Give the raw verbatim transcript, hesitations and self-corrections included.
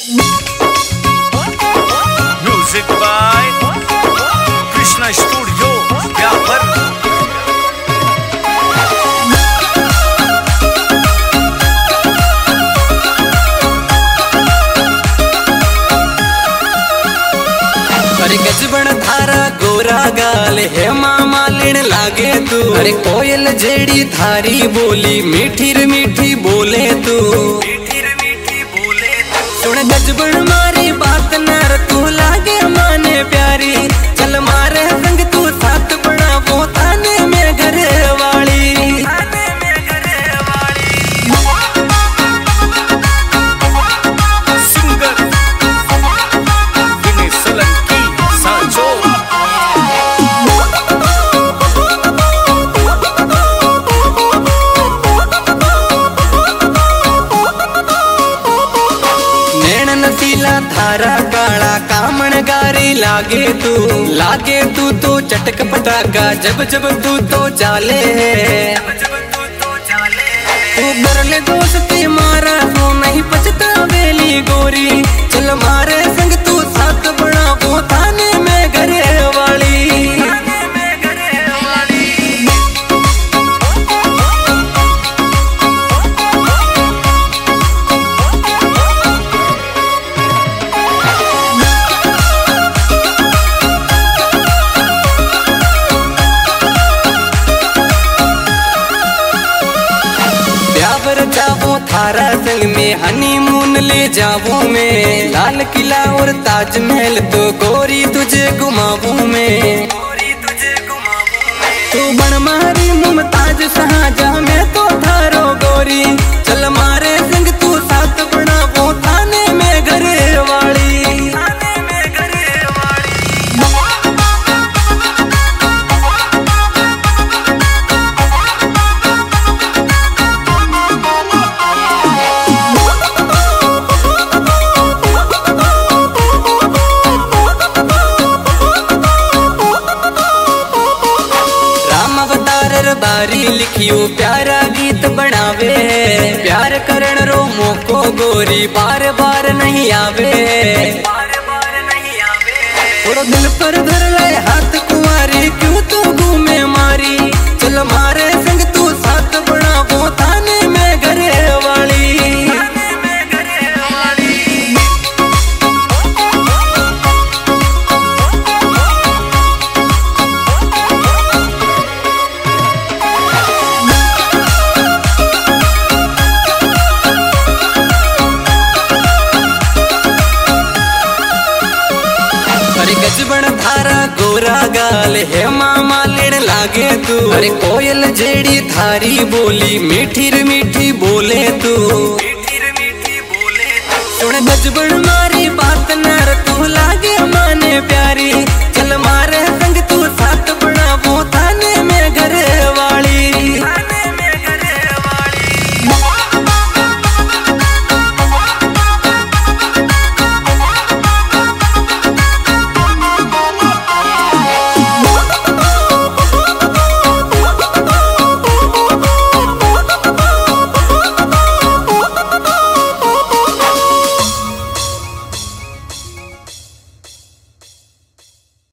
Music by Krishna Studio, Vyapar. अरे गजबन धारा गोरा गाल है मामा लेन लागे तू। अरे कोयल जेड़ी थारी बोली मीठी रे मीठी बोले तू। सुन गजबन मारी बात नर तू लागे माने प्यारी। चल मारे संग तू साथ बना वो थाने में घरे वाली। Singer Vinay Solanki, Sanjo. नैन नसीला थारा काला कामण गारी लागे तू। लागे तू तो चटक पटाका जब जब तू तो चाले है। तू कर ले दोस्ती मारा तू नहीं पछता वेली गोरी। चल मारे संग तू साथ बना वो थाने में घरे वाली। ब्यावर जावो थारा संग में हनीमून ले जावो मैं। लाल किला और ताजमहल तो गोरी तुझे घुमावू मैं। तू बन मारी मुमताज शाहजहां मैं तो थारो गोरी। चल मारे संग तू साथ बना वो थाने में घरे वाली। बारी लिखियो प्यारा गीत बनावे। प्यार करण रो मोको गोरी बार बार नहीं आवे। थोड़ा दिल पर धर ले हाथ कुंवारी क्यों तू घूमे मारी। चल मारे संग तू साथ बना वो थाने में घरे वाली। गजबन धारा गोरा गाल है मामा लेन लागे तू। अरे कोयल जेड़ी थारी बोली मीठी रे मीठी बोले तू। सुन गजबन मारी बात नर तू लागे माने प्यारी।